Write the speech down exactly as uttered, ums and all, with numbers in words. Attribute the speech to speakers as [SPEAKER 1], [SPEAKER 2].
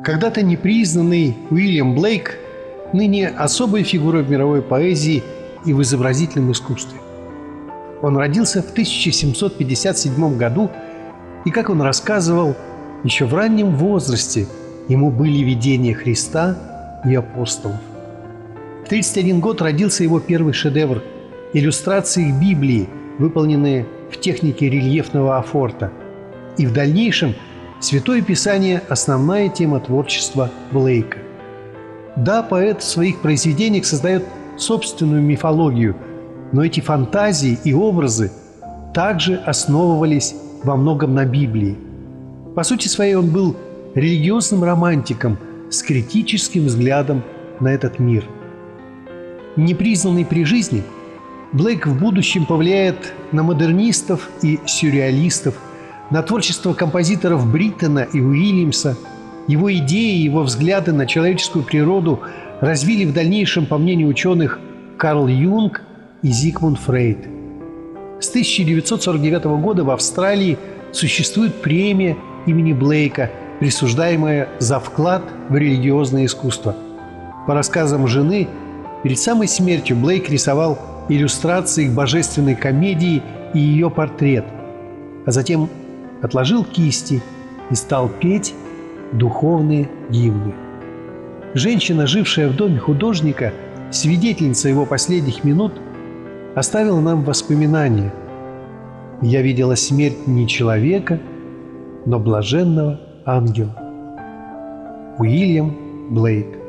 [SPEAKER 1] Когда-то непризнанный Уильям Блейк ныне особая фигура в мировой поэзии и в изобразительном искусстве. Он родился в тысяча семьсот пятьдесят седьмом году, и, как он рассказывал, еще в раннем возрасте ему были видения Христа и апостолов. В тридцать один год родился его первый шедевр – иллюстрации к Библии, выполненные в технике рельефного афорта. И в дальнейшем Святое Писание – основная тема творчества Блейка. Да, поэт в своих произведениях создает собственную мифологию, но эти фантазии и образы также основывались во многом на Библии. По сути своей он был религиозным романтиком с критическим взглядом на этот мир. Непризнанный при жизни, Блейк в будущем повлияет на модернистов и сюрреалистов, на творчество композиторов Бриттона и Уильямса. Его идеи и его взгляды на человеческую природу развили в дальнейшем, по мнению ученых, Карл Юнг и Зигмунд Фрейд. С тысяча девятьсот сорок девятого года в Австралии существует премия имени Блейка, присуждаемая за вклад в религиозное искусство. По рассказам жены, перед самой смертью Блейк рисовал иллюстрации к божественной комедии и ее портрет, а затем отложил кисти и стал петь духовные гимны. Женщина, жившая в доме художника, свидетельница его последних минут, оставила нам воспоминания: «Я видела смерть не человека, но блаженного ангела». Уильям Блейк.